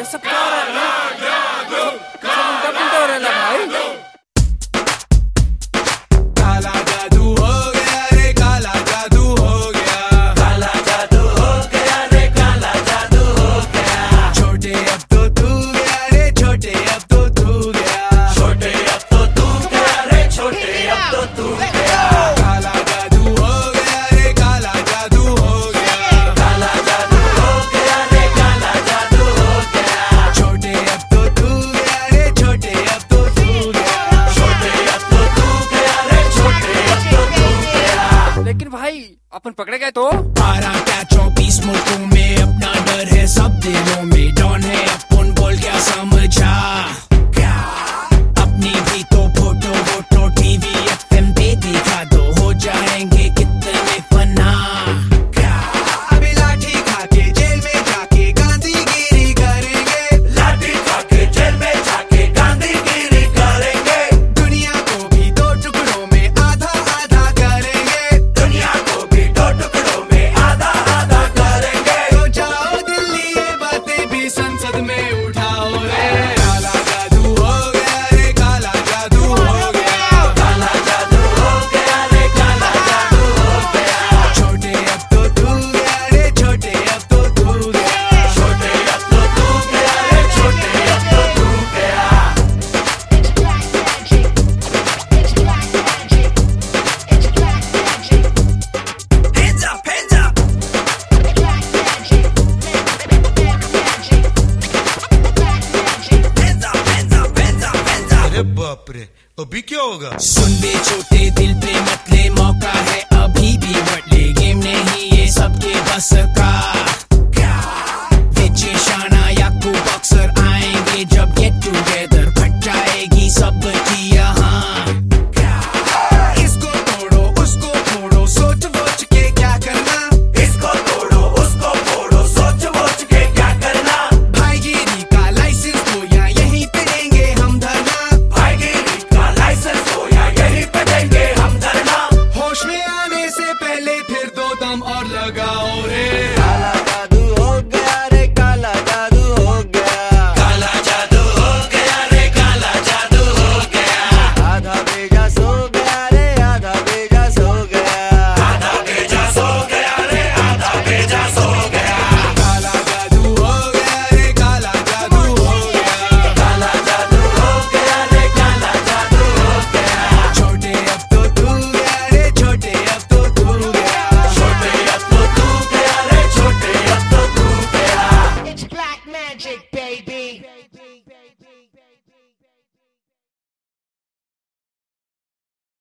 सब क्या हो रहा है? सब उल्टा पुल्टा हो रहा है भाई। काला जादू हो गया रे, काला जादू हो गया, काला जादू हो गया रे, काला जादू हो गया। छोटे अब तो तू गया रे, छोटे अब तो तू गया, छोटे अब तो तू गया रे, छोटे अब तो तू गया। काला जादू हो गया रे, काला जादू हो गया, काला जादू हो गया रे, काला जादू हो गया। छोटे अब तो तू गया रे, छोटे अब तो तू गया, छोटे अब तो तू गया रे, छोटे अब तो तू गया। लेकिन भाई अपन पकड़े गए तो 12 क्या 24 मुल्कों में अपना डर है, सब दिलों में डॉन है अपन, बोल क्या समझा क्या? अपनी भी तो फोटो वोटो टीवी एफएम पे दिखा दो, हो जाएंगे कितने फना क्या? अभी लाठी खा के जेल में जाके गांधीगिरी करेंगे, लाठी खा के जेल में जाके गांधीगिरी करेंगे। दुनिया को भी दो टुकड़ों में आधा आधा करेंगे, दुनिया को भी दो टुकड़ों में आधा आधा करेंगे। तो जाओ दिल्ली ये बातें भी संसद में उठाओ रे। काला जादू हो गया रे, काला जादू हो गया, काला जादू हो गया रे, काला जादू हो गया। छोटे अब तो तू गया रे, छोटे अब तो तू गया, छोटे अब तो तू गया रे, छोटे अब तो तू गया। It's black magic. It's black magic. It's black magic. Hands up, hands up. Black magic. Black magic. Black magic. Hands up, hands up, hands up, hands up. अरे बाप रे, अभी क्या होगा? सुन बे छोटे दिल पे मत ले, मौका है अभी भी बढ़ ले, गेम नहीं ये सबके बस का क्या? विजय शाना याकू बॉक्सर आएंगे जब गेट टुगेदर, फट जाएगी सबकी यहाँ क्या? इसको तोड़ो उसको फोड़ो, सोच वोच के क्या करना, इसको तोड़ो, उसको फोड़ो, सोच वोच के क्या करना। भाईगिरी का लाइसेंस तो या यहीं पे देंगे हम धरना, भाईगिरी का लाइसेंस हो या यहीं पे देंगे हम धरना। होश में आने से पहले फिर दो दम और लगाओ रे। काला